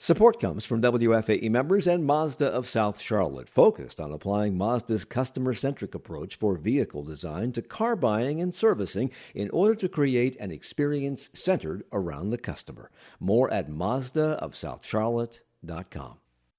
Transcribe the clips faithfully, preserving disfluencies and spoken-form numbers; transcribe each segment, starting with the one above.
Support comes from W F A E members and Mazda of South Charlotte, focused on applying Mazda's customer-centric approach for vehicle design to car buying and servicing in order to create an experience centered around the customer. More at Mazda of South Charlotte dot com.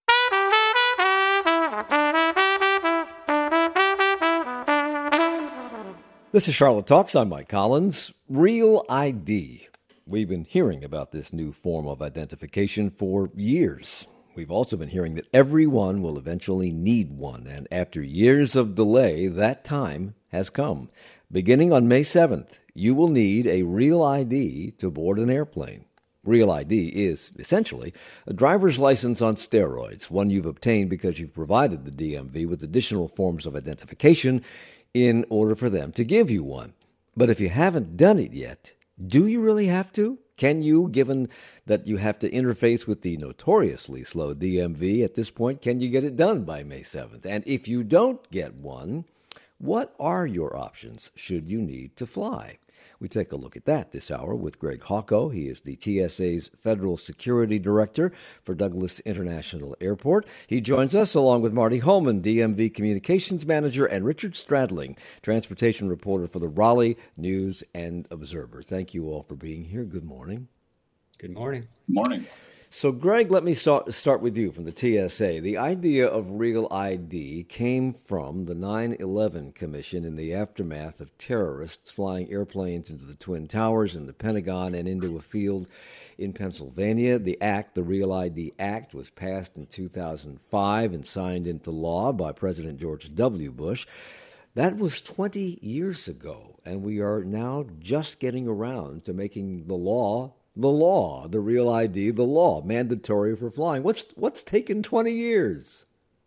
This is Charlotte Talks. I'm Mike Collins. Real I D. We've been hearing about this new form of identification for years. We've also been hearing that everyone will eventually need one, and after years of delay, that time has come. Beginning on May seventh, you will need a Real I D to board an airplane. Real I D is, essentially, a driver's license on steroids, one you've obtained because you've provided the D M V with additional forms of identification in order for them to give you one. But if you haven't done it yet, do you really have to? Can you, given that you have to interface with the notoriously slow D M V at this point, can you get it done by May seventh? And if you don't get one, what are your options should you need to fly? We take a look at that this hour with Greg Hawko. He is the T S A's Federal Security Director for Douglas International Airport. He joins us along with Marty Holman, D M V Communications Manager, and Richard Stradling, Transportation Reporter for the Raleigh News and Observer. Thank you all for being here. Good morning. Good morning. Good morning. So, Greg, let me start, start with you from the T S A. The idea of Real I D came from the nine eleven Commission in the aftermath of terrorists flying airplanes into the Twin Towers and the Pentagon and into a field in Pennsylvania. The act, the Real I D Act, was passed in two thousand five and signed into law by President George W. Bush. That was twenty years ago, and we are now just getting around to making the law The law, the Real I D, the law, mandatory for flying. What's what's taken twenty years?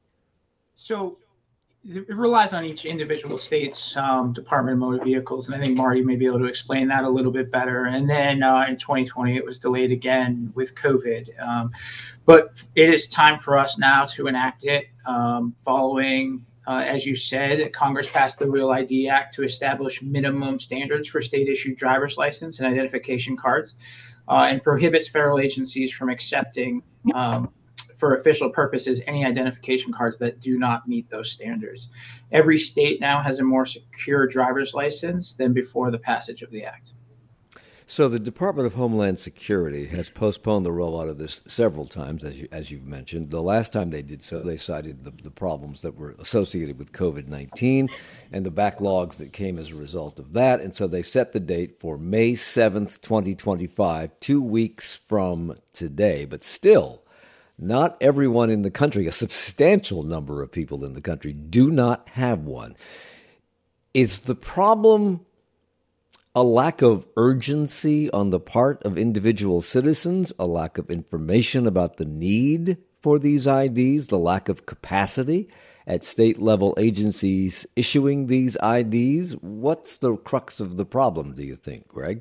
So it relies on each individual state's um, Department of Motor Vehicles, and I think Marty may be able to explain that a little bit better. And then uh, in twenty twenty, it was delayed again with COVID. Um, but it is time for us now to enact it um, following, uh, as you said, Congress passed the Real I D Act to establish minimum standards for state-issued driver's license and identification cards. Uh, and prohibits federal agencies from accepting, um, for official purposes, any identification cards that do not meet those standards. Every state now has a more secure driver's license than before the passage of the act. So the Department of Homeland Security has postponed the rollout of this several times, as, you, as you've mentioned. The last time they did so, they cited the, the problems that were associated with COVID nineteen and the backlogs that came as a result of that. And so they set the date for May seventh, twenty twenty-five, two weeks from today. But still, not everyone in the country, a substantial number of people in the country, do not have one. Is the problem a lack of urgency on the part of individual citizens, a lack of information about the need for these I Ds, the lack of capacity at state-level agencies issuing these I Ds? What's the crux of the problem, do you think, Greg?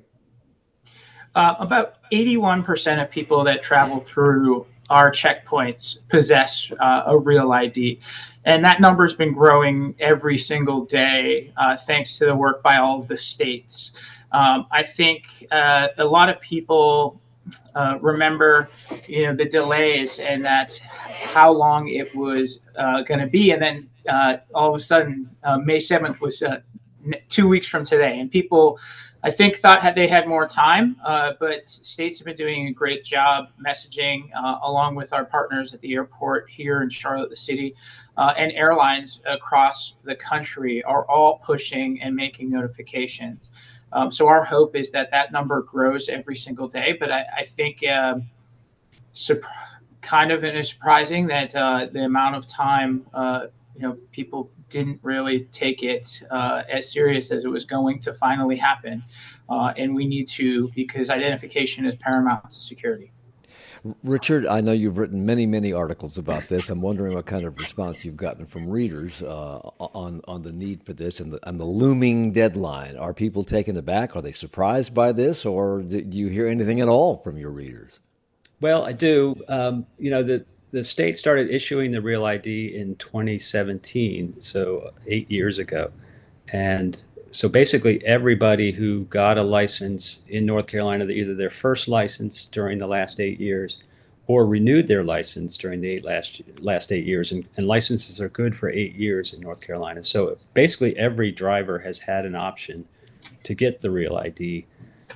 Uh, about eighty-one percent of people that travel through our checkpoints possess uh, a Real I D. And that number has been growing every single day, uh, thanks to the work by all of the states. Um, I think uh, a lot of people uh, remember, you know, the delays and that how long it was uh, going to be. And then uh, all of a sudden, uh, May seventh was uh, two weeks from today. And people, I think, thought had they had more time, uh, but states have been doing a great job messaging uh, along with our partners at the airport here in Charlotte, the city, uh, and airlines across the country are all pushing and making notifications. Um, so our hope is that that number grows every single day. But I, I think uh, surp- kind of it is surprising that uh, the amount of time uh, you know people didn't really take it uh, as serious as it was going to finally happen. Uh, and we need to, because identification is paramount to security. Richard, I know you've written many, many articles about this. I'm wondering what kind of response you've gotten from readers uh, on on the need for this and the, and the looming deadline. Are people taken aback? Are they surprised by this? Or do you hear anything at all from your readers? Well, I do. Um, you know, the, the state started issuing the Real I D in twenty seventeen, so eight years ago. And so basically everybody who got a license in North Carolina, either their first license during the last eight years or renewed their license during the eight last last eight years, and, and licenses are good for eight years in North Carolina. So basically, every driver has had an option to get the Real I D,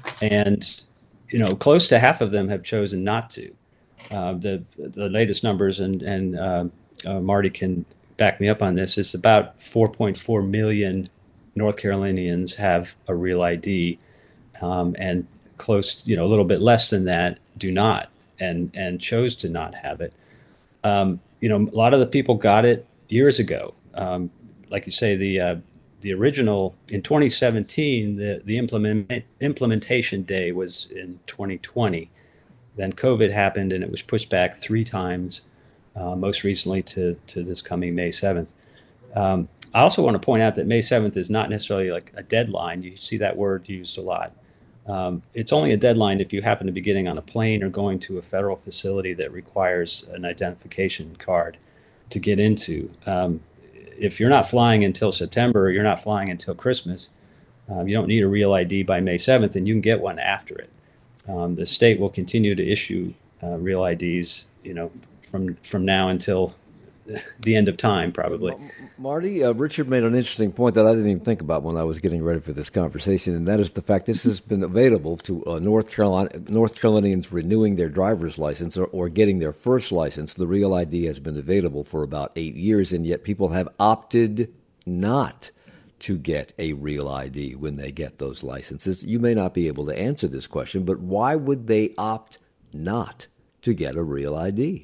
and you know, close to half of them have chosen not to. Uh, the the latest numbers, and and uh, uh, Marty can back me up on this, is about four point four million North Carolinians have a Real I D, um, and close, you know, a little bit less than that do not, and and chose to not have it. Um, you know, a lot of the people got it years ago. Um, like you say, the uh, the original in twenty seventeen, the the implement implementation day was in twenty twenty. Then COVID happened, and it was pushed back three times, uh, most recently to to this coming May seventh. Um, I also want to point out that May seventh is not necessarily like a deadline. You see that word used a lot. Um, it's only a deadline if you happen to be getting on a plane or going to a federal facility that requires an identification card to get into. Um, if you're not flying until September, or you're not flying until Christmas, um, you don't need a Real I D by May seventh, and you can get one after it. Um, the state will continue to issue uh, Real I Ds, you know, from from now until the end of time, probably. Marty, uh, Richard made an interesting point that I didn't even think about when I was getting ready for this conversation, and that is the fact this has been available to uh, North Carolina North Carolinians renewing their driver's license or, or getting their first license. The Real I D has been available for about eight years, and yet people have opted not to get a Real I D when they get those licenses. You may not be able to answer this question, but why would they opt not to get a Real I D?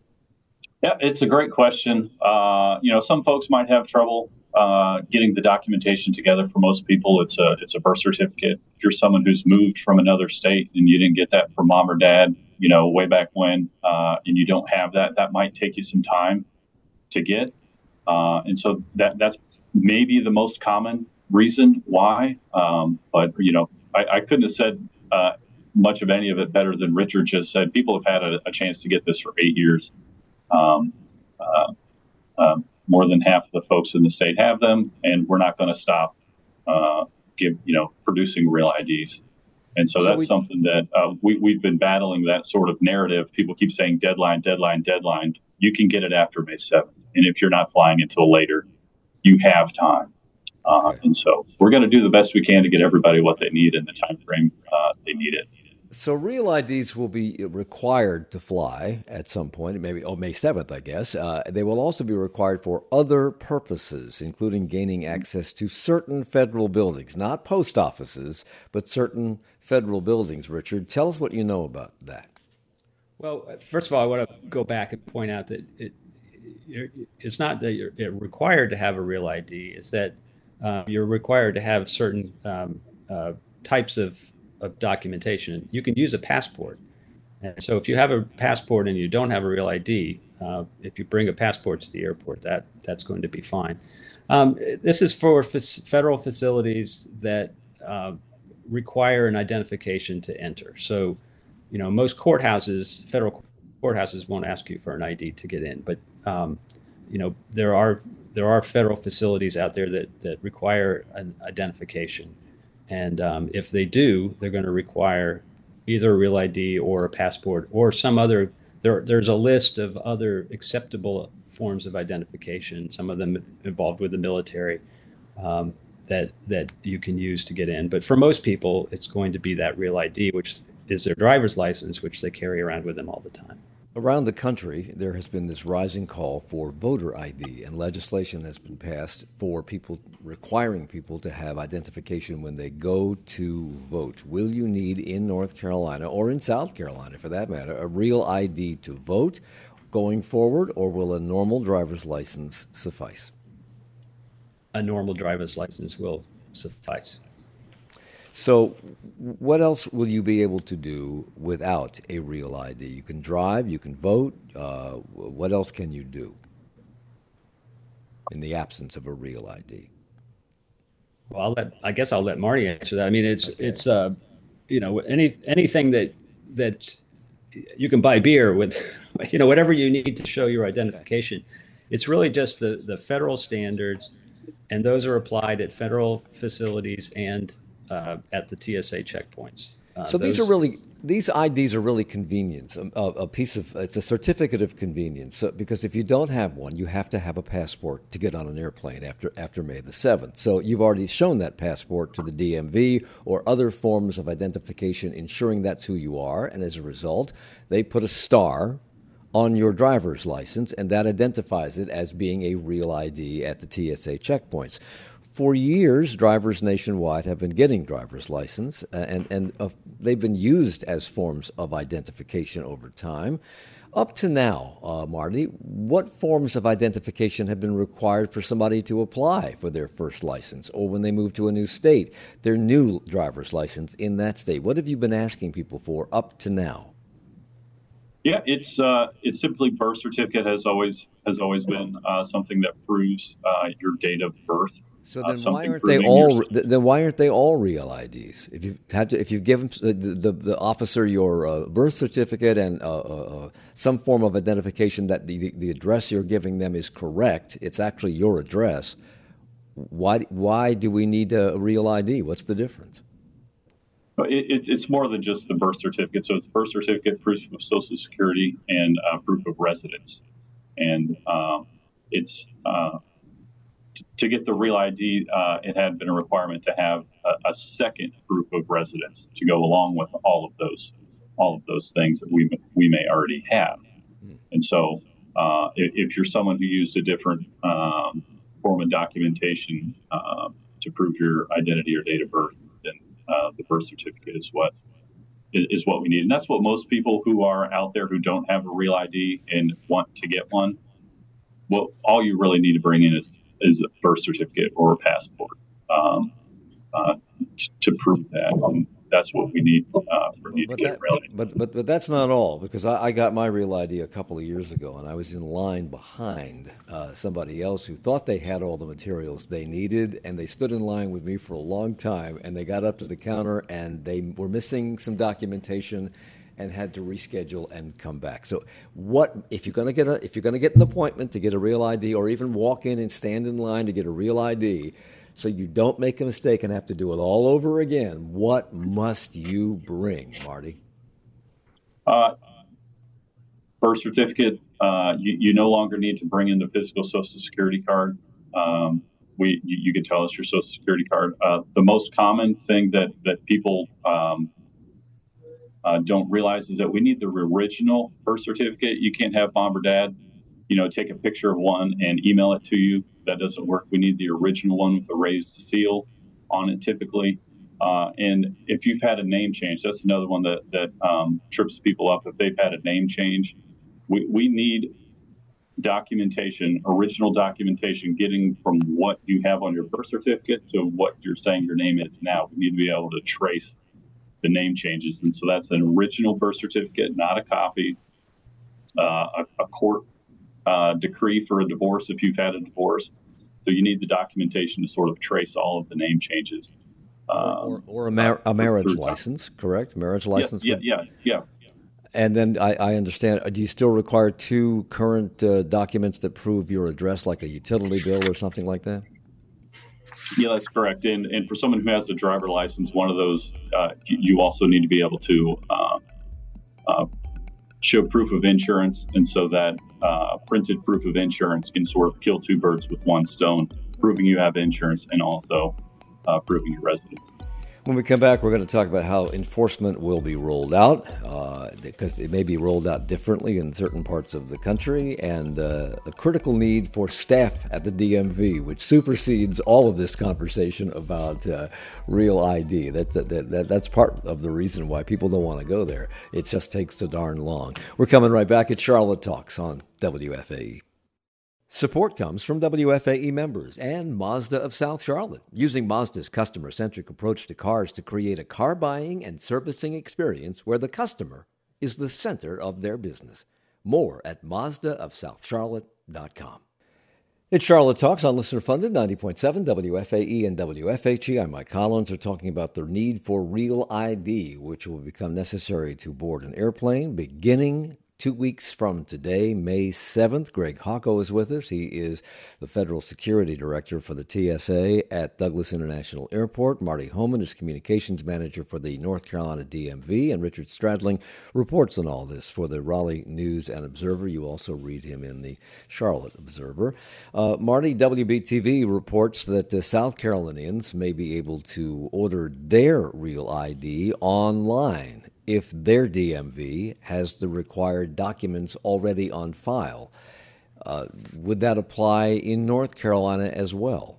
Yeah, it's a great question. Uh, you know, some folks might have trouble uh, getting the documentation together. For most people, it's a it's a birth certificate. If you're someone who's moved from another state and you didn't get that from mom or dad, you know, way back when, uh, and you don't have that, that might take you some time to get. Uh, and so that that's maybe the most common reason why. Um, but, you know, I, I couldn't have said uh, much of any of it better than Richard just said. People have had a, a chance to get this for eight years. Um, uh, uh, more than half of the folks in the state have them, and we're not going to stop uh, give, you know, producing Real I Ds. And so, so that's we, something that uh, we, we've been battling, that sort of narrative. People keep saying deadline, deadline, deadline. You can get it after May seventh. And if you're not flying until later, you have time. Uh, okay. And so we're going to do the best we can to get everybody what they need in the time frame uh, they need it. So Real I Ds will be required to fly at some point, maybe oh May seventh, I guess. Uh, they will also be required for other purposes, including gaining access to certain federal buildings, not post offices, but certain federal buildings. Richard, tell us what you know about that. Well, first of all, I want to go back and point out that it, it's not that you're required to have a Real I D. It's that uh, you're required to have certain um, uh, types of of documentation. You can use a passport. And so if you have a passport and you don't have a Real I D, uh, if you bring a passport to the airport, that that's going to be fine. Um, this is for f- federal facilities that uh, require an identification to enter. So, you know, most courthouses, federal courthouses won't ask you for an I D to get in, but um, you know, there are there are federal facilities out there that that require an identification. And um, if they do, they're going to require either a Real I D or a passport or some other. There, there's a list of other acceptable forms of identification, some of them involved with the military, um, that that you can use to get in. But for most people, it's going to be that Real I D, which is their driver's license, which they carry around with them all the time. Around the country, there has been this rising call for voter I D, and legislation has been passed for people, requiring people to have identification when they go to vote. Will you need in North Carolina, or in South Carolina for that matter, a Real I D to vote going forward, or will a normal driver's license suffice? A normal driver's license will suffice. So what else will you be able to do without a Real I D? You can drive, you can vote. Uh, what else can you do in the absence of a Real I D? Well, I'll let, I guess I'll let Marty answer that. I mean, it's, okay. it's uh, you know, any anything that that you can buy beer with, you know, whatever you need to show your identification. It's really just the, the federal standards, and those are applied at federal facilities and Uh, at the T S A checkpoints. Uh, so those, these are really These I Ds are really convenience, a, a piece of, it's a certificate of convenience. So, because if you don't have one, you have to have a passport to get on an airplane after after May the seventh. So you've already shown that passport to the D M V or other forms of identification ensuring that's who you are. And as a result, they put a star on your driver's license, and that identifies it as being a real I D at the T S A checkpoints. For years, drivers nationwide have been getting driver's license, uh, and, and uh, they've been used as forms of identification over time. Up to now, uh, Marty, what forms of identification have been required for somebody to apply for their first license, or when they move to a new state, their new driver's license in that state? What have you been asking people for up to now? Yeah, it's uh, it's simply birth certificate has always has always been uh, something that proves uh, your date of birth. So then, uh, why aren't they all? Then why aren't they all real I Ds? If you had to, if you give the, the, the officer your uh, birth certificate and uh, uh, some form of identification that the the address you're giving them is correct, it's actually your address. Why why do we need a real I D? What's the difference? It, it, it's more than just the birth certificate. So it's birth certificate, proof of Social Security, and uh, proof of residence. And uh, it's uh, t- to get the real I D, uh, it had been a requirement to have a, a second proof of residence to go along with all of those, all of those things that we we may already have. And so, uh, if, if you're someone who used a different um, form of documentation uh, to prove your identity or date of birth, then Uh, the birth certificate is what is, is what we need, and that's what most people who are out there who don't have a real I D and want to get one. Well, all you really need to bring in is is a birth certificate or a passport um, uh, t- to prove that. And that's what we need uh, for you to But get that, a real I D. but, but but that's not all, because I, I got my real I D a couple of years ago, and I was in line behind uh, somebody else who thought they had all the materials they needed, and they stood in line with me for a long time, and they got up to the counter, and they were missing some documentation, and had to reschedule and come back. So, what if you're going to get a if you're going to get an appointment to get a real I D, or even walk in and stand in line to get a real I D? So you don't make a mistake and have to do it all over again, what must you bring, Marty? Uh, birth certificate. Uh, you, you no longer need to bring in the physical Social Security card. Um, we you, you can tell us your Social Security card. Uh, the most common thing that that people um, uh, don't realize is that we need the original birth certificate. You can't have mom or dad, you know, take a picture of one and email it to you. That doesn't work. We need the original one with a raised seal on it typically. Uh, and if you've had a name change, that's another one that, that um, trips people up. If they've had a name change, we, we need documentation, original documentation, getting from what you have on your birth certificate to what you're saying your name is now. We need to be able to trace the name changes. And so that's an original birth certificate, not a copy, uh, a, a court Uh, decree for a divorce if you've had a divorce. So you need the documentation to sort of trace all of the name changes. Um, or or a, mar- a marriage license, correct? Marriage license? Yeah, yeah, yeah. yeah. And then I, I understand, do you still require two current uh, documents that prove your address, like a utility bill or something like that? Yeah, that's correct. And and for someone who has a driver license, one of those, uh, you, you also need to be able to uh, uh, show proof of insurance, and so that uh, printed proof of insurance can sort of kill two birds with one stone, proving you have insurance and also uh, proving your residence. When we come back, we're going to talk about how enforcement will be rolled out, uh, because it may be rolled out differently in certain parts of the country, and uh, a critical need for staff at the D M V, which supersedes all of this conversation about uh, real I D. That, that, that, that's part of the reason why people don't want to go there. It just takes so darn long. We're coming right back at Charlotte Talks on W F A E. Support comes from W F A E members and Mazda of South Charlotte, using Mazda's customer-centric approach to cars to create a car buying and servicing experience where the customer is the center of their business. More at Mazda of South Charlotte dot com. It's Charlotte Talks on Listener Funded, ninety point seven W F A E and W F H E. I'm Mike Collins. We're talking about the need for real I D, which will become necessary to board an airplane beginning Two weeks from today, May seventh, Greg Hocko is with us. He is the Federal Security Director for the T S A at Douglas International Airport. Marty Homan is Communications Manager for the North Carolina D M V. And Richard Stradling reports on all this for the Raleigh News and Observer. You also read him in the Charlotte Observer. Uh, Marty, W B T V reports that uh, South Carolinians may be able to order their Real I D online if their D M V has the required documents already on file. Uh, would that apply in North Carolina as well?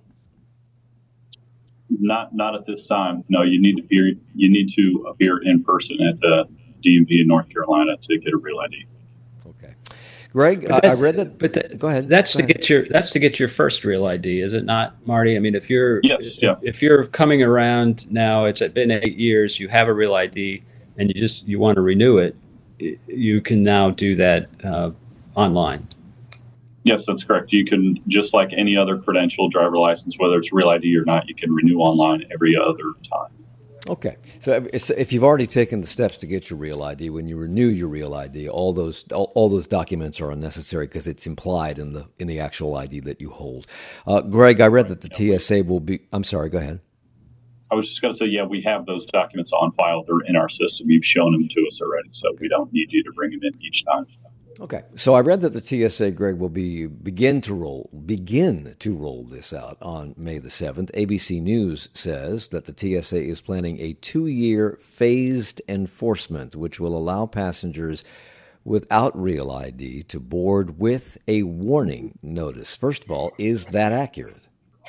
Not not at this time. No, you need to appear, you need to appear in person at the D M V in North Carolina to get a Real I D. Okay, Greg, I, I read that. But that, go ahead. That's go to ahead. get your that's to get your first Real I D, is it not, Marty? I mean, if you're yes, if, yeah. if you're coming around now, it's been eight years. You have a Real I D, and you just you want to renew it, you can now do that uh, online. Yes, that's correct. You can, just like any other credential, driver license, whether it's Real I D or not, you can renew online every other time. Okay. So if, if you've already taken the steps to get your Real I D, when you renew your Real I D, all those all, all those documents are unnecessary because it's implied in the in the actual I D that you hold. Uh, Greg, I read that the T S A will be. I'm sorry. Go ahead. I was just going to say, yeah, we have those documents on file. They're in our system. You've shown them to us already, so we don't need you to bring them in each time. Okay, so I read that the T S A, Greg, will be begin to roll begin to roll this out on May the seventh. A B C News says that the T S A is planning a two-year phased enforcement, which will allow passengers without Real I D to board with a warning notice. First of all, is that accurate?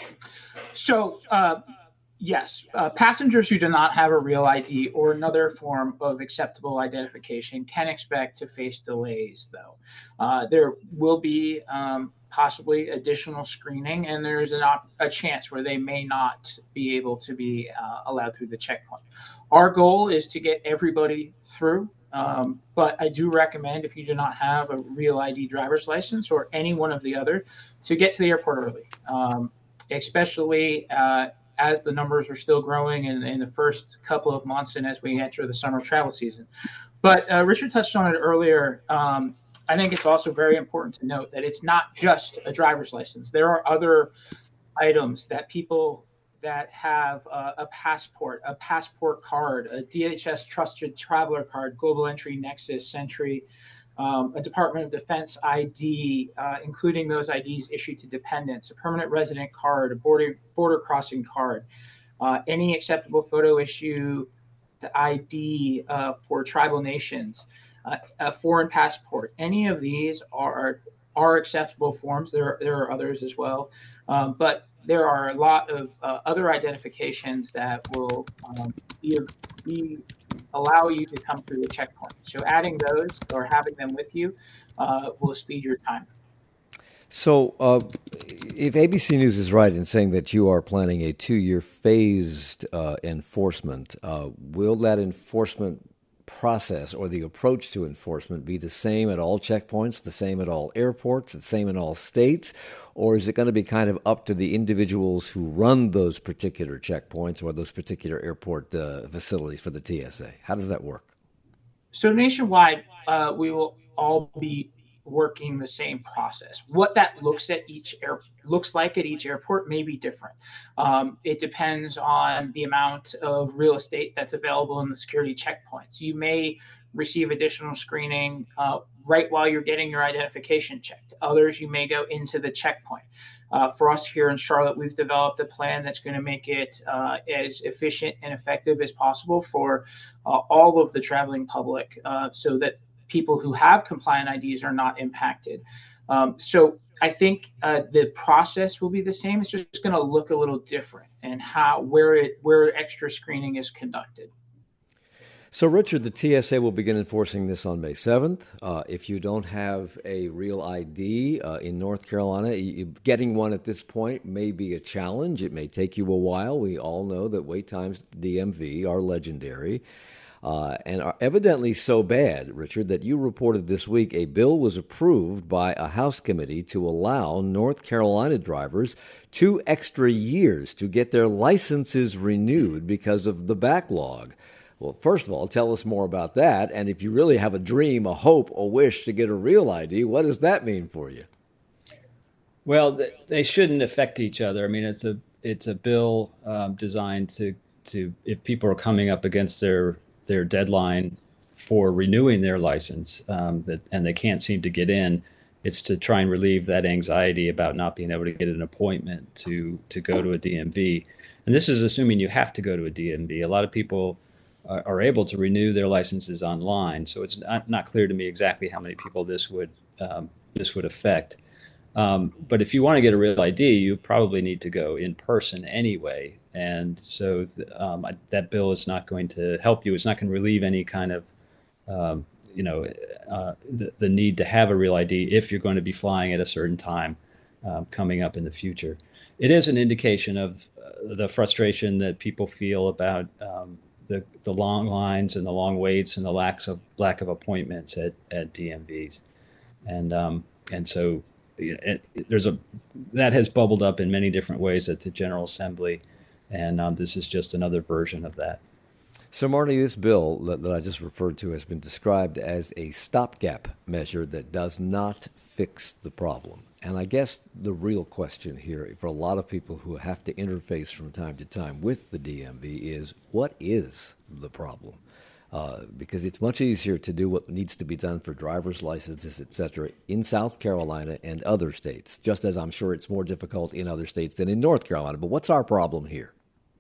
So, uh, yes, uh, passengers who do not have a Real I D or another form of acceptable identification can expect to face delays, though. Uh, there will be um, possibly additional screening, and there's an op- a chance where they may not be able to be uh, allowed through the checkpoint. Our goal is to get everybody through, um, but I do recommend, if you do not have a Real I D driver's license or any one of the other, to get to the airport early, um, especially uh, as the numbers are still growing in, in the first couple of months and as we enter the summer travel season. But uh, Richard touched on it earlier. Um, I think it's also very important to note that it's not just a driver's license. There are other items that people that have uh, a passport, a passport card, a D H S Trusted Traveler Card, Global Entry, Nexus, Sentry, Um, a Department of Defense I D, uh, including those I Ds issued to dependents, a permanent resident card, a border border crossing card, uh, any acceptable photo issue to I D uh, for tribal nations, uh, a foreign passport. Any of these are are acceptable forms. There there are others as well, um, but there are a lot of uh, other identifications that will um, be, be allow you to come through the checkpoint. So adding those or having them with you uh, will speed your time. So uh, if A B C News is right in saying that you are planning a two-year phased uh, enforcement, uh, will that enforcement process or the approach to enforcement be the same at all checkpoints, the same at all airports, the same in all states, or is it going to be kind of up to the individuals who run those particular checkpoints or those particular airport uh, facilities for the T S A? How does that work? So nationwide, uh, we will all be working the same process. What that looks at each air looks like at each airport may be different. Um, it depends on the amount of real estate that's available in the security checkpoints. You may receive additional screening uh, right while you're getting your identification checked. Others, you may go into the checkpoint. Uh, for us here in Charlotte, we've developed a plan that's going to make it uh, as efficient and effective as possible for uh, all of the traveling public, uh, so that people who have compliant I Ds are not impacted. Um, so I think uh, the process will be the same. It's just going to look a little different and how where it where extra screening is conducted. So, Richard, the T S A will begin enforcing this on May seventh. Uh, if you don't have a Real I D uh, in North Carolina, you, getting one at this point may be a challenge. It may take you a while. We all know that wait times at the D M V are legendary. Uh, and are evidently so bad, Richard, that you reported this week a bill was approved by a House committee to allow North Carolina drivers two extra years to get their licenses renewed because of the backlog. Well, first of all, tell us more about that. And if you really have a dream, a hope, a wish to get a real I D, what does that mean for you? Well, they shouldn't affect each other. I mean, it's a it's a bill um, designed to to if people are coming up against their their deadline for renewing their license um, that and they can't seem to get in, it's to try and relieve that anxiety about not being able to get an appointment to to go to a D M V. And this is assuming you have to go to a D M V. A lot of people are, are able to renew their licenses online, so it's not, not clear to me exactly how many people this would um, this would affect. Um, but if you want to get a real I D, you probably need to go in person anyway. And so um, that bill is not going to help you. It's not going to relieve any kind of, um, you know, uh, the, the need to have a real I D if you're going to be flying at a certain time um, coming up in the future. It is an indication of uh, the frustration that people feel about um, the, the long lines and the long waits and the lack of lack of appointments at, at D M Vs. And um, and so It, it, there's a that has bubbled up in many different ways at the General Assembly, and um, this is just another version of that. So, Marty, this bill that, that I just referred to has been described as a stopgap measure that does not fix the problem. And I guess the real question here for a lot of people who have to interface from time to time with the D M V is, what is the problem? Uh, because it's much easier to do what needs to be done for driver's licenses, et cetera, in South Carolina and other states, just as I'm sure it's more difficult in other states than in North Carolina. But what's our problem here?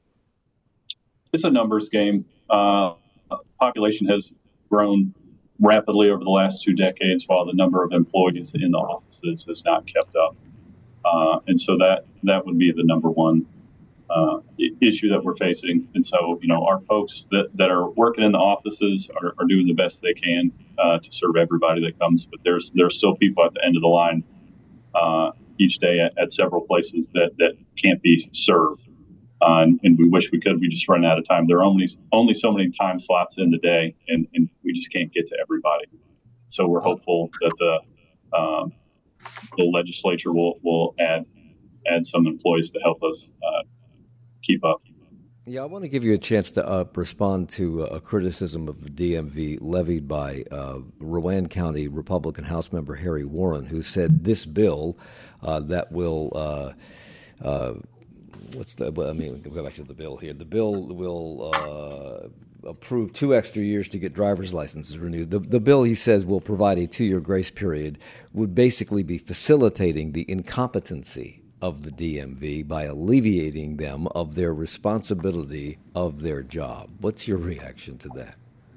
It's a numbers game. Uh, population has grown rapidly over the last two decades, while the number of employees in the offices has not kept up. Uh, and so that, that would be the number one Uh, issue that we're facing. And so, you know, our folks that, that are working in the offices are, are doing the best they can uh, to serve everybody that comes. But there's there's still people at the end of the line uh, each day at, at several places that, that can't be served. Uh, and, and we wish we could. We just run out of time. There are only only so many time slots in the day, and, and we just can't get to everybody. So we're hopeful that the um, the legislature will will add add some employees to help us uh, keep up. Yeah, I want to give you a chance to uh, respond to a criticism of the D M V levied by uh, Rowan County Republican House member Harry Warren, who said this bill uh, that will, uh, uh, what's the, I mean, go back to the bill here. The bill will uh, approve two extra years to get driver's licenses renewed. The, the bill, he says, will provide a two-year grace period, would basically be facilitating the incompetency of the D M V by alleviating them of their responsibility of their job. What's your reaction to that?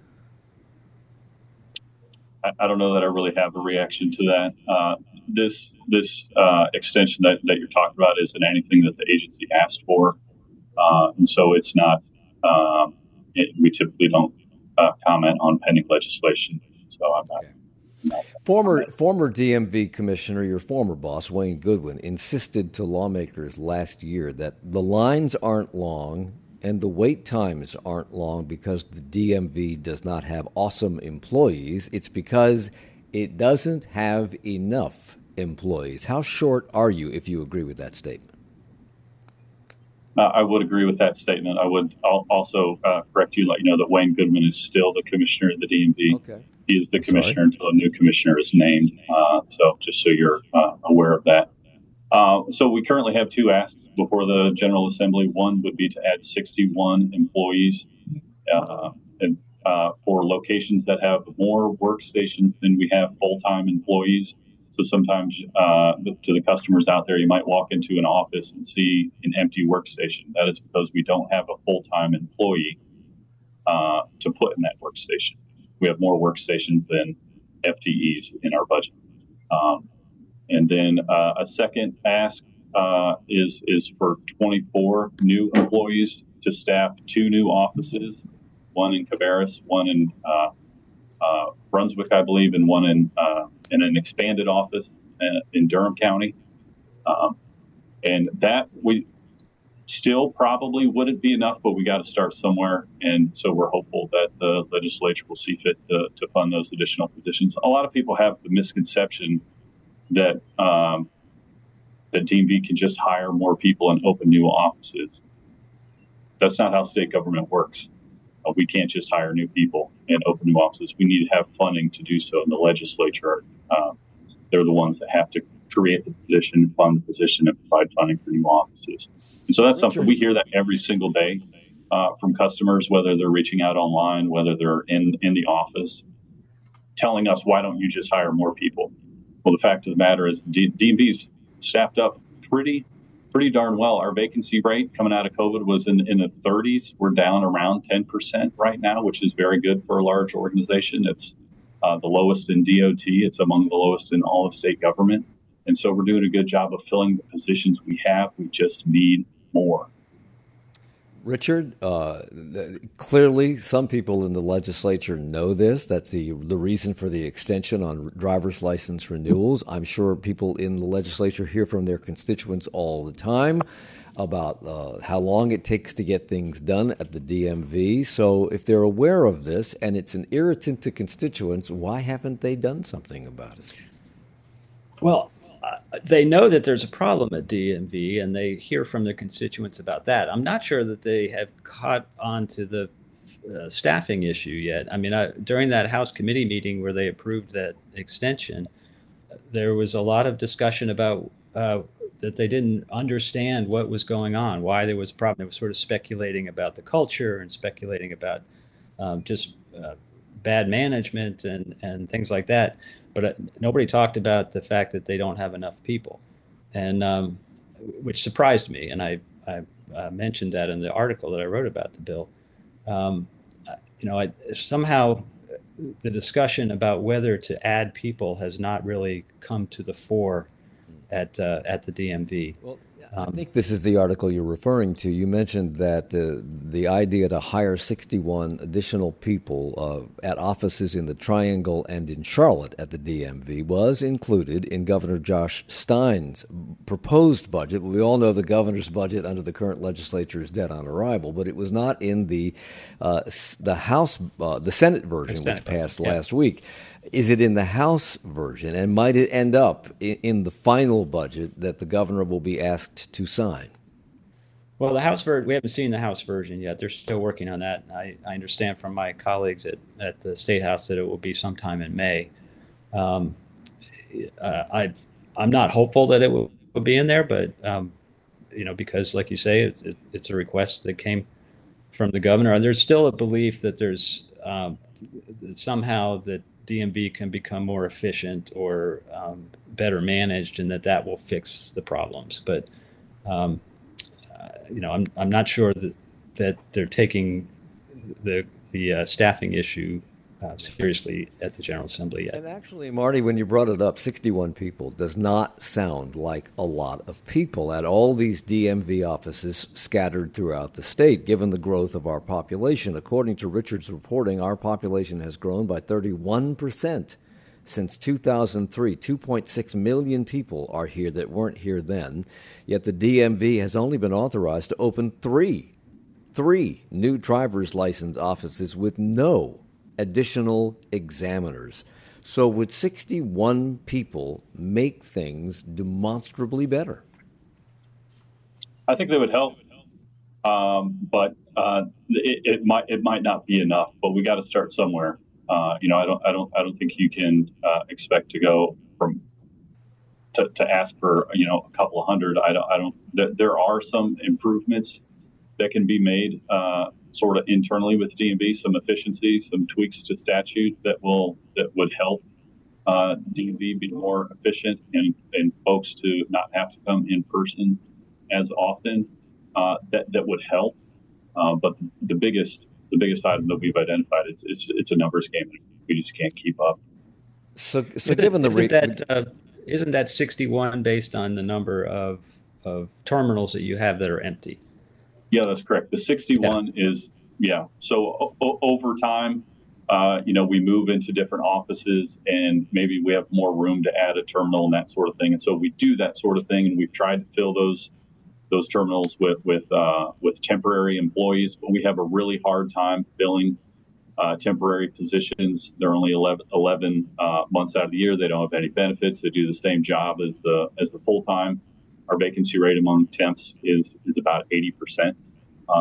I, I don't know that I really have a reaction to that. Uh, this this uh, extension that, that you're talking about isn't anything that the agency asked for. Uh, and so it's not, um, it, we typically don't uh, comment on pending legislation. So I'm not. Okay. Former former D M V commissioner, your former boss, Wayne Goodwin, insisted to lawmakers last year that the lines aren't long and the wait times aren't long because the D M V does not have awesome employees. It's because it doesn't have enough employees. How short are you, if you agree with that statement? Uh, I would agree with that statement. I would also uh, correct you, let you know that Wayne Goodwin is still the commissioner of the D M V. Okay. He is the I'm commissioner sorry. until a new commissioner is named. Uh, so just so you're uh, aware of that. Uh, so we currently have two asks before the General Assembly. One would be to add sixty-one employees uh, and, uh, for locations that have more workstations than we have full-time employees. So sometimes uh, to the customers out there, you might walk into an office and see an empty workstation. That is because we don't have a full-time employee uh, to put in that workstation. We have more workstations than F T Es in our budget. Um, and then uh, a second ask uh, is is for twenty-four new employees to staff two new offices, one in Cabarrus, one in uh, uh, Brunswick, I believe, and one in uh, in an expanded office in Durham County. Um, and that we still probably wouldn't be enough, but we got to start somewhere. And so we're hopeful that the legislature will see fit to, to fund those additional positions. A lot of people have the misconception that um, that D M V can just hire more people and open new offices. That's not how state government works. Uh, we can't just hire new people and open new offices. We need to have funding to do so. And the legislature, uh, they're the ones that have to create the position, fund the position, and provide funding for new offices. And so that's something we hear that every single day uh, from customers, whether they're reaching out online, whether they're in, in the office, telling us, why don't you just hire more people? Well, the fact of the matter is D- DMV's staffed up pretty pretty darn well. Our vacancy rate coming out of COVID was in, in the thirties. We're down around ten percent right now, which is very good for a large organization. It's uh, the lowest in D O T. It's among the lowest in all of state government. And so we're doing a good job of filling the positions we have. We just need more. Richard, uh, clearly some people in the legislature know this. That's the the reason for the extension on driver's license renewals. I'm sure people in the legislature hear from their constituents all the time about uh, how long it takes to get things done at the D M V. So if they're aware of this and it's an irritant to constituents, why haven't they done something about it? Well, Uh, they know that there's a problem at D M V, and they hear from their constituents about that. I'm not sure that they have caught on to the uh, staffing issue yet. I mean, I, during that House committee meeting where they approved that extension, there was a lot of discussion about uh, that they didn't understand what was going on, why there was a problem. They were sort of speculating about the culture and speculating about um, just uh, bad management and, and things like that. But uh, nobody talked about the fact that they don't have enough people, and um, which surprised me. And I, I uh, mentioned that in the article that I wrote about the bill. Um, you know, I, somehow the discussion about whether to add people has not really come to the fore at uh, at the D M V. Well, I think this is the article you're referring to. You mentioned that uh, the idea to hire sixty-one additional people uh, at offices in the Triangle and in Charlotte at the D M V was included in Governor Josh Stein's proposed budget. We all know the governor's budget under the current legislature is dead on arrival, but it was not in the uh, the House, uh, the Senate version, the Senate which passed budget, yeah. last week. Is it in the House version, and might it end up in, in the final budget that the governor will be asked to sign? Well, the House version, we haven't seen the House version yet. They're still working on that. I, I understand from my colleagues at, at the State House that it will be sometime in May. Um, uh, I, I'm not hopeful that it will, will be in there, but, um, you know, because like you say, it, it, it's a request that came from the governor. And there's still a belief that there's um, somehow that D M V can become more efficient or um, better managed, and that that will fix the problems. But um, uh, you know, I'm I'm not sure that that they're taking the the uh, staffing issue uh, seriously at the General Assembly yet. And actually, Marty, when you brought it up, sixty-one people does not sound like a lot of people at all these D M V offices scattered throughout the state, given the growth of our population. According to Richard's reporting, our population has grown by thirty-one percent since two thousand three. two point six million people are here that weren't here then, yet the D M V has only been authorized to open three, three new driver's license offices with no additional examiners. So would sixty-one people make things demonstrably better? I think they would help, um, but uh, it, it might it might not be enough. But we got to start somewhere. Uh, you know, I don't I don't I don't think you can uh, expect to go from to, to ask for you know a couple of hundred. I don't I don't. Th- there are some improvements that can be made. Uh, sort of internally with D M V, some efficiencies, some tweaks to statute that will that would help uh, D M V be more efficient and, and folks to not have to come in person as often. Uh, that that would help. Uh, but the biggest the biggest item that we've identified is it's, it's a numbers game. We just can't keep up. So, so isn't, given the isn't re- that uh, isn't that sixty-one based on the number of of terminals that you have that are empty? Yeah, that's correct. The sixty-one yeah. is, yeah. So o- over time, uh, you know, we move into different offices and maybe we have more room to add a terminal and that sort of thing. And so we do that sort of thing, and we've tried to fill those those terminals with with uh, with temporary employees, but we have a really hard time filling uh, temporary positions. They're only eleven, eleven uh, months out of the year. They don't have any benefits. They do the same job as the as the full time. Our vacancy rate among temps is is about eighty percent. Um,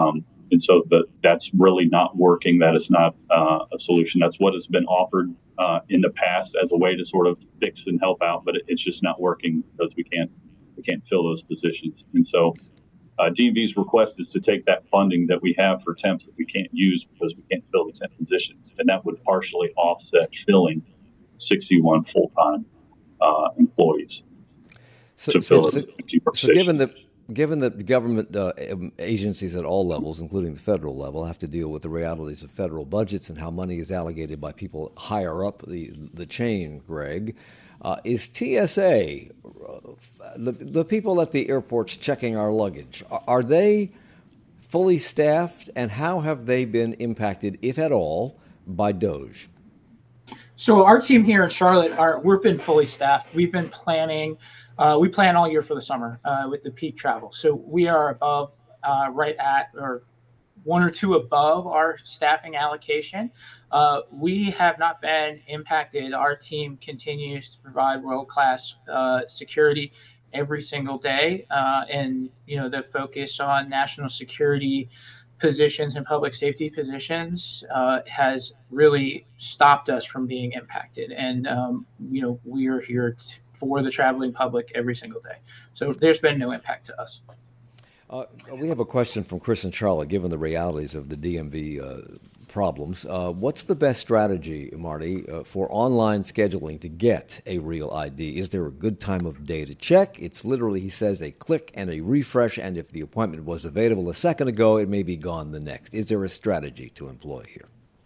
And so the, that's really not working. That is not uh, a solution. That's what has been offered uh, in the past as a way to sort of fix and help out, but it, it's just not working because we can't we can't fill those positions. And so uh, D M V's request is to take that funding that we have for temps that we can't use because we can't fill the temp positions, and that would partially offset filling sixty-one full-time uh, employees so, to so, fill so, it. So given that Given that government uh, agencies at all levels, including the federal level, have to deal with the realities of federal budgets and how money is allocated by people higher up the, the chain, Greg, uh, is T S A, uh, the, the people at the airports checking our luggage, are, are they fully staffed, and how have they been impacted, if at all, by DOGE? So our team here in Charlotte, are we've been fully staffed. We've been planning. Uh, we plan all year for the summer uh, with the peak travel. So we are above, uh, right at, or one or two above our staffing allocation. Uh, we have not been impacted. Our team continues to provide world-class uh, security every single day, uh, and you know the focus on national security positions and public safety positions uh, has really stopped us from being impacted. And um, you know we are here to, for the traveling public every single day. So there's been no impact to us. Uh, we have a question from Chris and Charlotte. Given the realities of the D M V uh, problems, uh, what's the best strategy, Marty, uh, for online scheduling to get a real I D? Is there a good time of day to check? It's literally, he says, a click and a refresh, and if the appointment was available a second ago, it may be gone the next. Is there a strategy to employ here?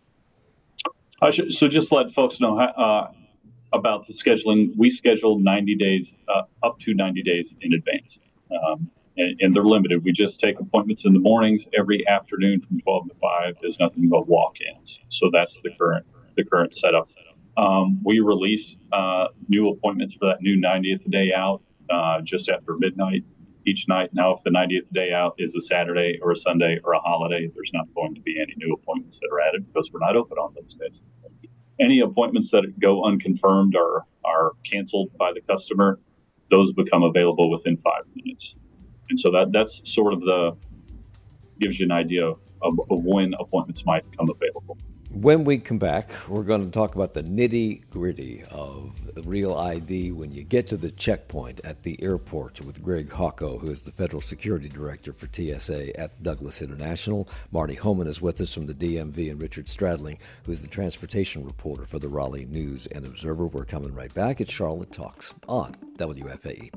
I should, so just let folks know uh, about the scheduling. We schedule ninety days, uh, up to ninety days in advance. Um, and, and they're limited. We just take appointments in the mornings. Every afternoon from twelve to five is nothing but walk-ins. So that's the current the current setup. Um, we release uh, new appointments for that new ninetieth day out uh, just after midnight each night. Now, if the ninetieth day out is a Saturday or a Sunday or a holiday, there's not going to be any new appointments that are added because we're not open on those days. Any appointments that go unconfirmed or are canceled by the customer, those become available within five minutes. And so that that's sort of the, gives you an idea of, of when appointments might become available. When we come back, we're going to talk about the nitty-gritty of Real I D when you get to the checkpoint at the airport with Greg Hocko, who is the Federal Security Director for T S A at Douglas International. Marty Homan is with us from the D M V, and Richard Stradling, who is the transportation reporter for the Raleigh News and Observer. We're coming right back at Charlotte Talks on W F A E.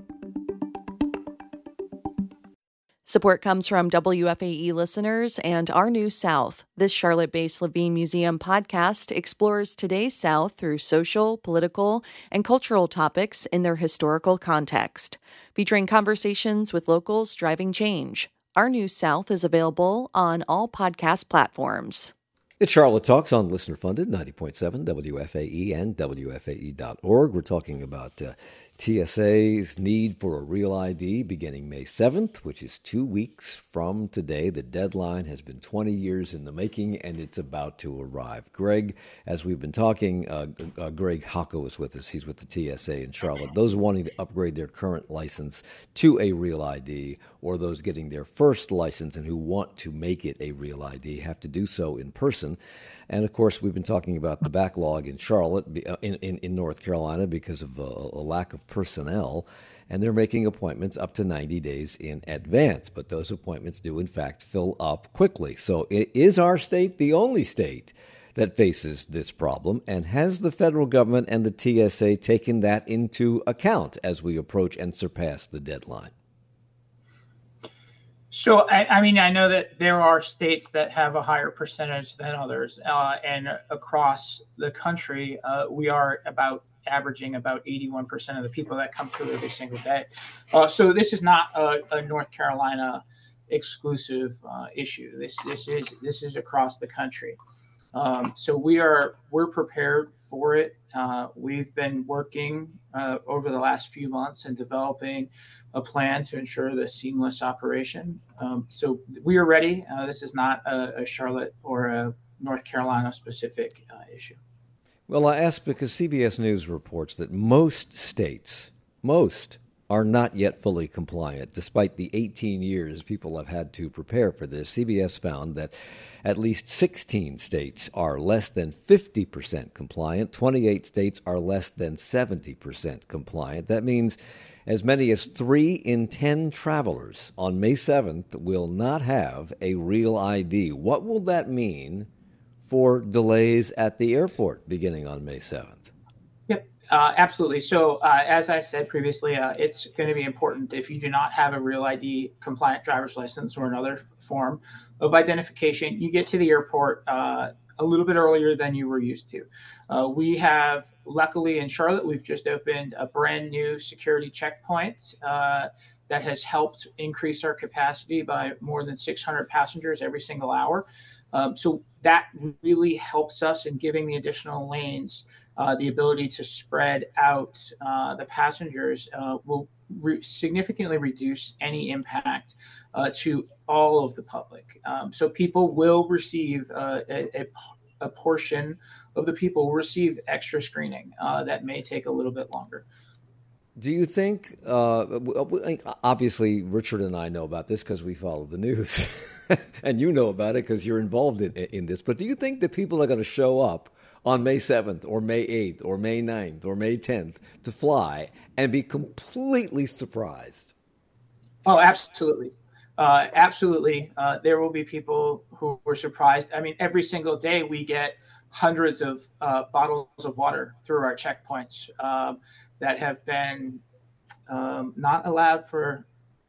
Support comes from W F A E listeners and Our New South. This Charlotte-based Levine Museum podcast explores today's South through social, political, and cultural topics in their historical context, featuring conversations with locals driving change. Our New South is available on all podcast platforms. It's Charlotte Talks on listener-funded ninety point seven W F A E and W F A E dot org. We're talking about uh, T S A's need for a real I D beginning May seventh, which is two weeks from today. The deadline has been twenty years in the making, and it's about to arrive. Greg, as we've been talking, uh, uh, Greg Hocko is with us. He's with the T S A in Charlotte. Those wanting to upgrade their current license to a real I D, or those getting their first license and who want to make it a real I D, have to do so in person. And, of course, we've been talking about the backlog in Charlotte, in, in, in North Carolina, because of a, a lack of personnel. And they're making appointments up to ninety days in advance. But those appointments do, in fact, fill up quickly. So is our state the only state that faces this problem? And has the federal government and the T S A taken that into account as we approach and surpass the deadline? So, I, I mean, I know that there are states that have a higher percentage than others, uh, and across the country, uh, we are about averaging about eighty-one percent of the people that come through every single day. Uh, so this is not a, a North Carolina exclusive uh, issue. This this is this is across the country. Um, so we are we're prepared for it. Uh, we've been working uh, over the last few months and developing a plan to ensure the seamless operation. Um, so we are ready. Uh, this is not a, a Charlotte or a North Carolina specific uh, issue. Well, I ask because C B S News reports that most states, most are not yet fully compliant. Despite the eighteen years people have had to prepare for this, C B S found that at least sixteen states are less than fifty percent compliant. twenty-eight states are less than seventy percent compliant. That means as many as three in ten travelers on May seventh will not have a real I D. What will that mean for delays at the airport beginning on May seventh? Uh, absolutely. So, uh, as I said previously, uh, it's going to be important if you do not have a real I D compliant driver's license or another form of identification, you get to the airport uh, a little bit earlier than you were used to. Uh, we have, luckily in Charlotte, we've just opened a brand new security checkpoint uh, that has helped increase our capacity by more than six hundred passengers every single hour. Um, so that really helps us in giving the additional lanes uh, the ability to spread out uh, the passengers uh, will re- significantly reduce any impact uh, to all of the public. Um, so people will receive uh, a, a, a portion of the people will receive extra screening uh, that may take a little bit longer. Do you think, uh, obviously, Richard and I know about this because we follow the news, and you know about it because you're involved in, in this, but do you think that people are going to show up on May seventh or May eighth or May ninth or May tenth to fly and be completely surprised? Oh, absolutely. Uh, absolutely. Uh, there will be people who were surprised. I mean, every single day we get hundreds of uh, bottles of water through our checkpoints. Um, that have been um, not allowed for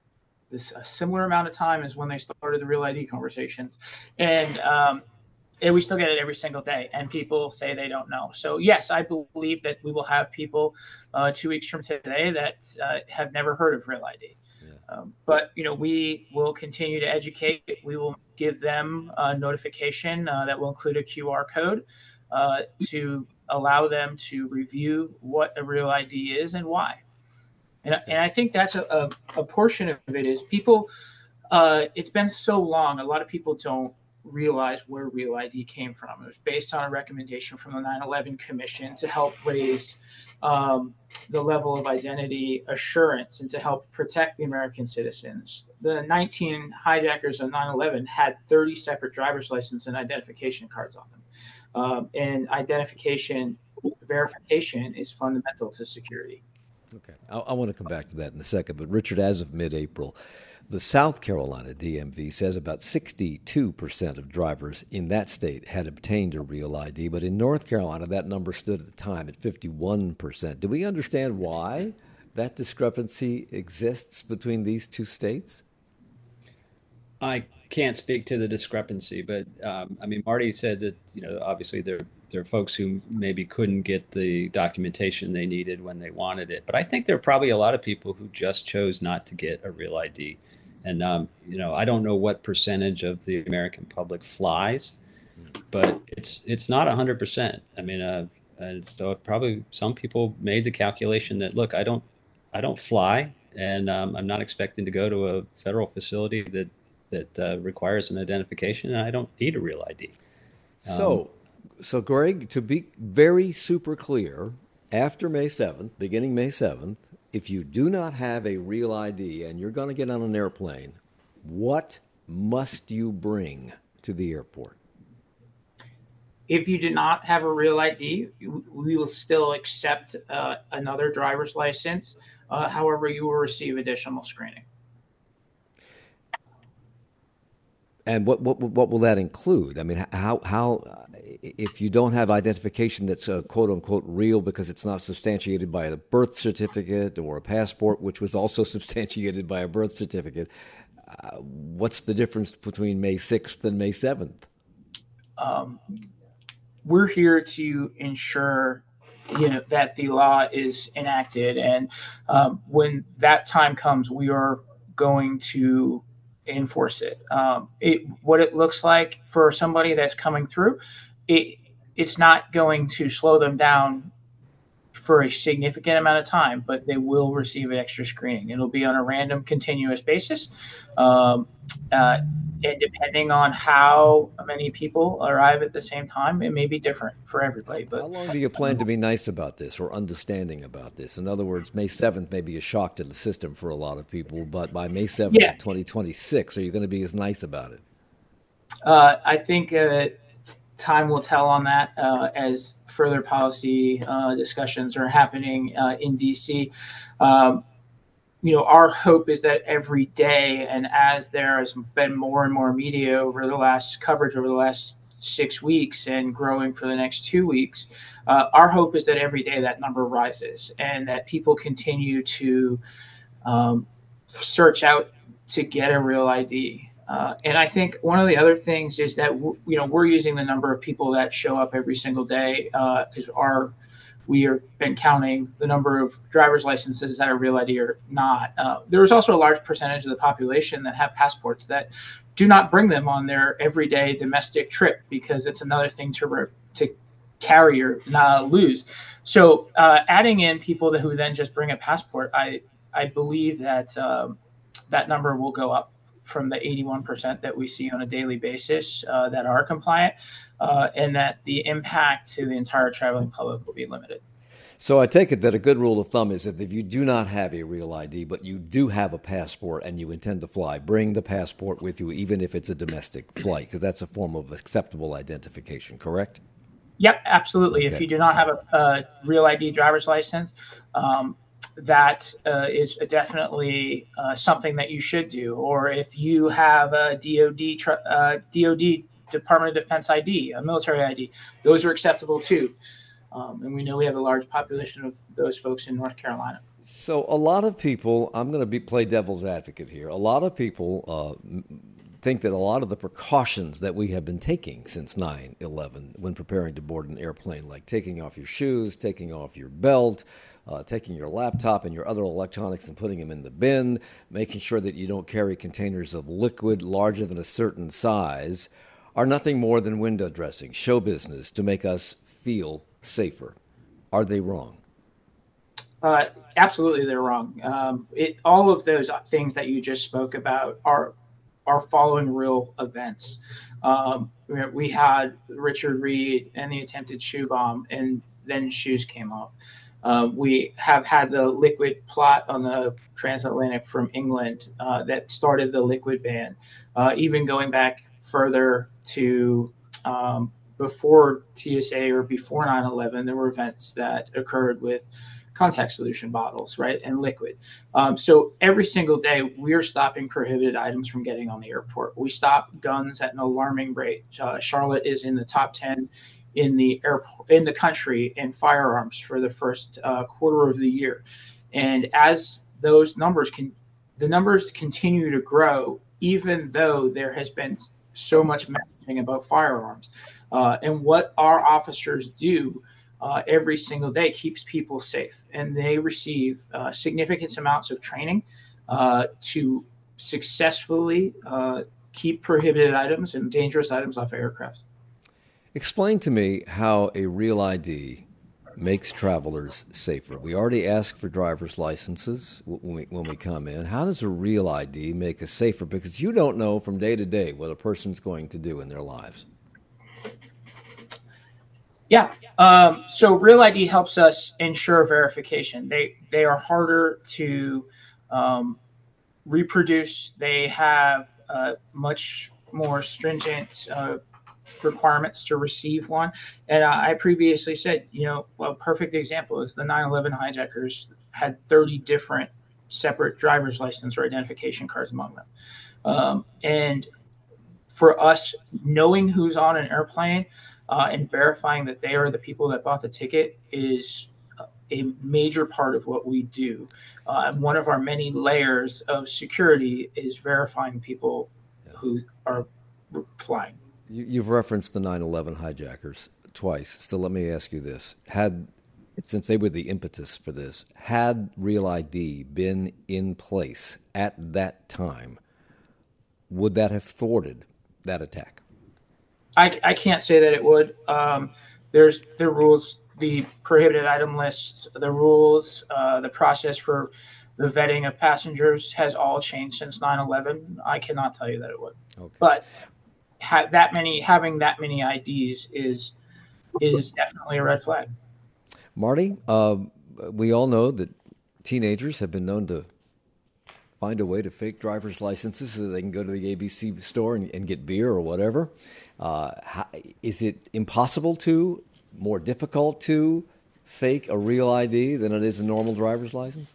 this a similar amount of time as when they started the Real I D conversations. And, um, and we still get it every single day, and people say they don't know. So yes, I believe that we will have people uh, two weeks from today that uh, have never heard of Real I D. Yeah. Um, but, you know, we will continue to educate. We will give them a notification uh, that will include a Q R code uh, to allow them to review what a real I D is and why. And, and I think that's a, a, a portion of it is people, uh, it's been so long, a lot of people don't realize where real I D came from. It was based on a recommendation from the nine eleven Commission to help raise um, the level of identity assurance and to help protect the American citizens. The nineteen hijackers of nine eleven had thirty separate driver's license and identification cards on them. Um, and identification verification is fundamental to security. Okay. I, I want to come back to that in a second. But, Richard, as of mid-April, the South Carolina D M V says about sixty-two percent of drivers in that state had obtained a real I D. But in North Carolina, that number stood at the time at fifty-one percent. Do we understand why that discrepancy exists between these two states? I can't speak to the discrepancy, but um, I mean, Marty said that, you know, obviously there, there are folks who maybe couldn't get the documentation they needed when they wanted it. But I think there are probably a lot of people who just chose not to get a real I D. And, um, you know, I don't know what percentage of the American public flies, but it's it's not one hundred percent. I mean, uh, and so probably some people made the calculation that, look, I don't I don't fly, and um, I'm not expecting to go to a federal facility that that uh, requires an identification, and I don't need a real I D. Um, so, so Greg, to be very super clear, after May seventh, beginning May seventh, if you do not have a real I D and you're going to get on an airplane, what must you bring to the airport? If you do not have a real I D, we will still accept uh, another driver's license. Uh, however, you will receive additional screening. And what, what what will that include? I mean, how how if you don't have identification that's uh, quote unquote real because it's not substantiated by a birth certificate or a passport, which was also substantiated by a birth certificate, uh, what's the difference between May sixth and May seventh? Um, we're here to ensure, you know, that the law is enacted, and um, when that time comes, we are going to enforce it. Um, it. What it looks like for somebody that's coming through, it it's not going to slow them down for a significant amount of time, but they will receive an extra screening. It'll be on a random, continuous basis. Um, uh, and depending on how many people arrive at the same time, it may be different for everybody. But how long do you plan to be nice about this or understanding about this? In other words, May seventh may be a shock to the system for a lot of people, but by May seventh yeah. of twenty twenty-six, are you going to be as nice about it? Uh, I think uh, time will tell on that uh, as further policy uh, discussions are happening uh, in D C. Um, you know, our hope is that every day, and as there has been more and more media over the last coverage over the last six weeks and growing for the next two weeks, uh, our hope is that every day that number rises and that people continue to um, search out to get a real I D. Uh, and I think one of the other things is that, w- you know, we're using the number of people that show up every single day because uh, our we have been counting the number of driver's licenses that are real I D or not. Uh, there is also a large percentage of the population that have passports that do not bring them on their everyday domestic trip because it's another thing to re- to carry or not lose. So uh, adding in people that, who then just bring a passport, I I believe that um, that number will go up from the eighty-one percent that we see on a daily basis uh, that are compliant, uh, and that the impact to the entire traveling public will be limited. So I take it that a good rule of thumb is that if you do not have a real I D, but you do have a passport and you intend to fly, bring the passport with you, even if it's a domestic flight, because that's a form of acceptable identification, correct? Yep, absolutely. Okay. If you do not have a, a real I D driver's license, um, that uh, is definitely uh, something that you should do. Or if you have a D O D, uh, D O D Department of Defense I D, a military I D, those are acceptable too. Um, and we know we have a large population of those folks in North Carolina. So a lot of people, I'm going to be play devil's advocate here. A lot of people uh, think that a lot of the precautions that we have been taking since nine eleven when preparing to board an airplane, like taking off your shoes, taking off your belt, Uh, taking your laptop and your other electronics and putting them in the bin, making sure that you don't carry containers of liquid larger than a certain size, are nothing more than window dressing, show business to make us feel safer. Are they wrong? Uh, absolutely, they're wrong. Um, it, all of those things that you just spoke about are are following real events. Um, we had Richard Reed and the attempted shoe bomb, and then shoes came off. Uh, we have had the liquid plot on the transatlantic from England uh, that started the liquid ban. Uh, even going back further to um, before T S A or before nine eleven, there were events that occurred with contact solution bottles, right, and liquid. Um, so every single day, we're stopping prohibited items from getting on the airport. We stop guns at an alarming rate. Uh, Charlotte is in the top ten in the airport in the country in firearms for the first uh, quarter of the year. And as those numbers can, the numbers continue to grow, even though there has been so much messaging about firearms. Uh, and what our officers do uh, every single day keeps people safe. And they receive uh, significant amounts of training uh, to successfully uh, keep prohibited items and dangerous items off aircraft. Explain to me how a real I D makes travelers safer. We already ask for driver's licenses when we, when we come in. How does a real I D make us safer? Because you don't know from day to day what a person's going to do in their lives. Yeah. Um, so real I D helps us ensure verification. They they are harder to um, reproduce. They have uh, much more stringent uh, requirements to receive one. And uh, I previously said, you know, well, perfect example is the nine eleven hijackers had thirty different separate driver's license or identification cards among them. Um, and for us, knowing who's on an airplane uh, and verifying that they are the people that bought the ticket is a major part of what we do. Uh, one of our many layers of security is verifying people who are flying. You've referenced the nine eleven hijackers twice, so let me ask you this. Had, since they were the impetus for this, had Real I D been in place at that time, would that have thwarted that attack? I, I can't say that it would. Um, there's there are rules the prohibited item list, the rules, uh, the process for the vetting of passengers has all changed since nine eleven. I cannot tell you that it would. Okay. But ha- that many having that many I Ds is is definitely a red flag. Marty, uh, we all know that teenagers have been known to find a way to fake driver's licenses so they can go to the A B C store and, and get beer or whatever. Uh, how, is it impossible to, more difficult to fake a real I D than it is a normal driver's license?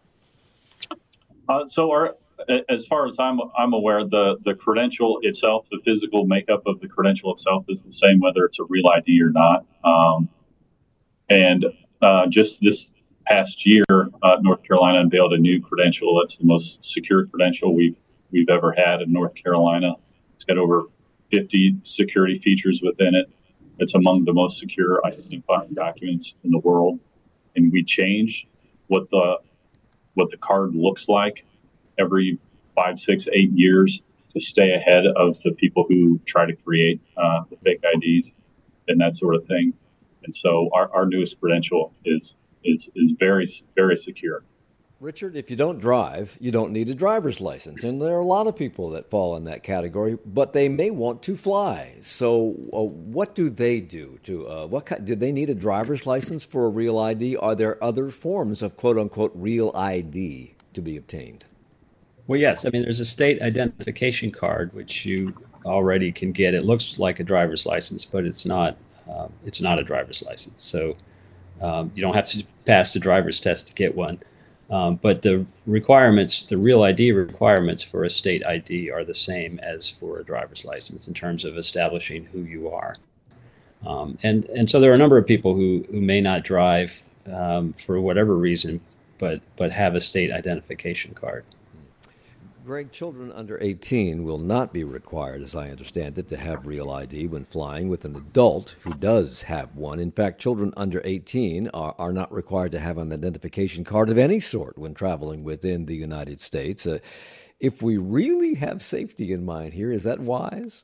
Uh, so, our, as far as I'm I'm aware, the the credential itself, the physical makeup of the credential itself, is the same whether it's a real I D or not. Um, and uh, just this past year, uh, North Carolina unveiled a new credential. That's the most secure credential we've we've ever had in North Carolina. It's got over fifty security features within it. It's among the most secure identifying documents in the world. And we change what the what the card looks like every five, six, eight years to stay ahead of the people who try to create uh, the fake I Ds and that sort of thing. And so our, our newest credential is is is very, very secure. Richard, if you don't drive, you don't need a driver's license. And there are a lot of people that fall in that category, but they may want to fly. So uh, what do they do? To uh, what kind, do they need a driver's license for a real I D? Are there other forms of quote-unquote real I D to be obtained? Well, yes. I mean, there's a state identification card, which you already can get. It looks like a driver's license, but it's not. Uh, it's not a driver's license. So um, you don't have to pass the driver's test to get one. Um, but the requirements, the real I D requirements for a state I D are the same as for a driver's license in terms of establishing who you are. Um, and, and so there are a number of people who, who may not drive um, for whatever reason, but, but have a state identification card. Greg, children under eighteen will not be required, as I understand it, to have real I D when flying with an adult who does have one. In fact, children under eighteen are, are not required to have an identification card of any sort when traveling within the United States. Uh, if we really have safety in mind here, is that wise?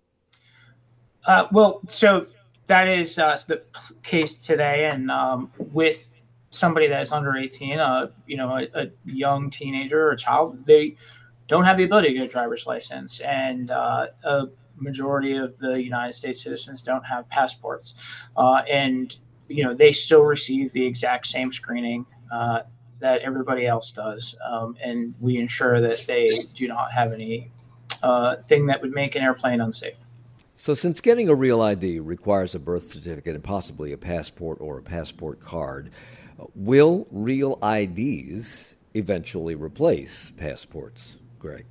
Uh, well, so that is uh, the case today, and um, with somebody that is under eighteen, uh, you know, a, a young teenager or a child, they don't have the ability to get a driver's license, and uh, a majority of the United States citizens don't have passports, uh, and you know they still receive the exact same screening uh, that everybody else does, um, and we ensure that they do not have any uh, thing that would make an airplane unsafe. So since getting a real I D requires a birth certificate and possibly a passport or a passport card, will real I Ds eventually replace passports, Greg?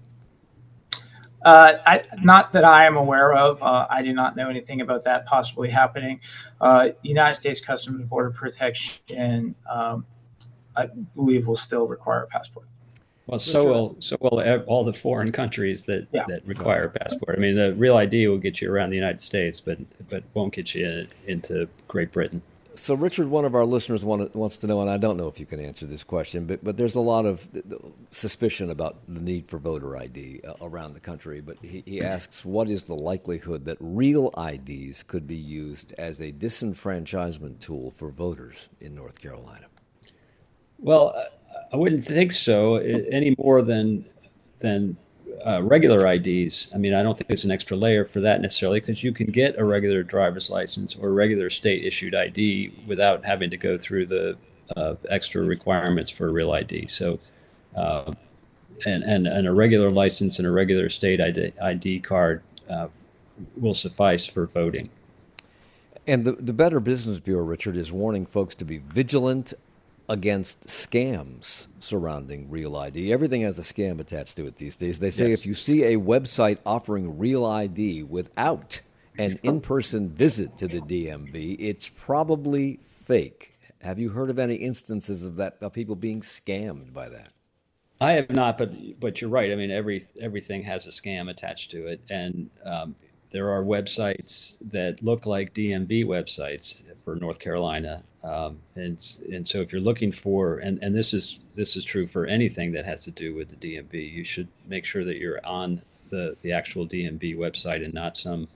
Uh, I, not that I am aware of. Uh, I do not know anything about that possibly happening. Uh, United States Customs and Border Protection, um, I believe, will still require a passport. Well, so will so will all the foreign countries that, yeah. that require a passport. I mean, the real I D will get you around the United States, but but won't get you in, into Great Britain. So, Richard, one of our listeners want, wants to know, and I don't know if you can answer this question, but, but there's a lot of suspicion about the need for voter I D uh, around the country. But he, he asks, what is the likelihood that real I Ds could be used as a disenfranchisement tool for voters in North Carolina? Well, I wouldn't think so any more than than uh, regular I Ds. I mean, I don't think there's an extra layer for that necessarily, because you can get a regular driver's license or regular state issued I D without having to go through the uh, extra requirements for a real I D. So, uh, and, and, and a regular license and a regular state I D, I D card uh, will suffice for voting. And the, the Better Business Bureau, Richard, is warning folks to be vigilant against scams surrounding real I D. Everything has a scam attached to it these days. They say yes. If you see a website offering real I D without an in-person visit to the D M V, it's probably fake. Have you heard of any instances of that, of people being scammed by that? I have not, but but you're right. I mean, every everything has a scam attached to it, and um, there are websites that look like D M V websites for North Carolina. Um, and and so if you're looking for, and, and this is this is true for anything that has to do with the D M V, you should make sure that you're on the, the actual D M V website and not some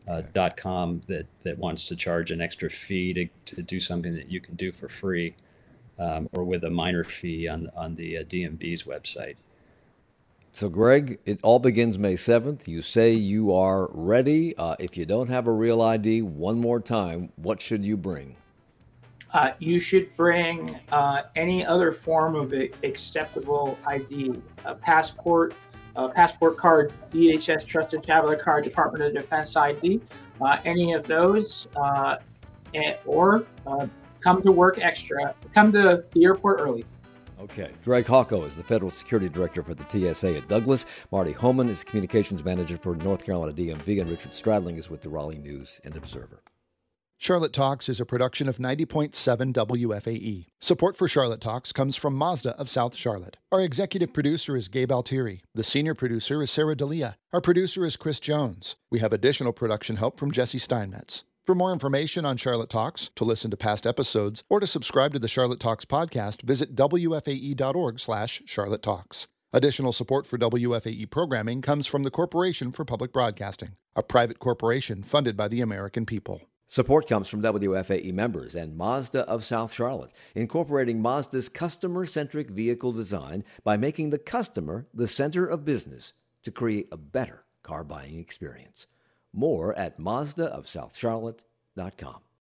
uh, dot com that, that wants to charge an extra fee to, to do something that you can do for free, um, or with a minor fee on, on the uh, D M V's website. So, Greg, it all begins May seventh. You say you are ready. Uh, if you don't have a real I D, one more time, what should you bring? Uh, you should bring uh, any other form of a, acceptable I D, a passport, a passport card, D H S Trusted Traveler Card, Department of Defense I D, uh, any of those, uh, and, or uh, come to work extra, come to the airport early. Okay. Greg Hawko is the Federal Security Director for the T S A at Douglas. Marty Homan is Communications Manager for North Carolina D M V, and Richard Stradling is with the Raleigh News and Observer. Charlotte Talks is a production of ninety point seven W F A E. Support for Charlotte Talks comes from Mazda of South Charlotte. Our executive producer is Gabe Altieri. The senior producer is Sarah D'Elia. Our producer is Chris Jones. We have additional production help from Jesse Steinmetz. For more information on Charlotte Talks, to listen to past episodes, or to subscribe to the Charlotte Talks podcast, visit W F A E dot org slash Charlotte Talks. Additional support for W F A E programming comes from the Corporation for Public Broadcasting, a private corporation funded by the American people. Support comes from W F A E members and Mazda of South Charlotte, incorporating Mazda's customer-centric vehicle design by making the customer the center of business to create a better car buying experience. More at Mazda of South Charlotte dot com.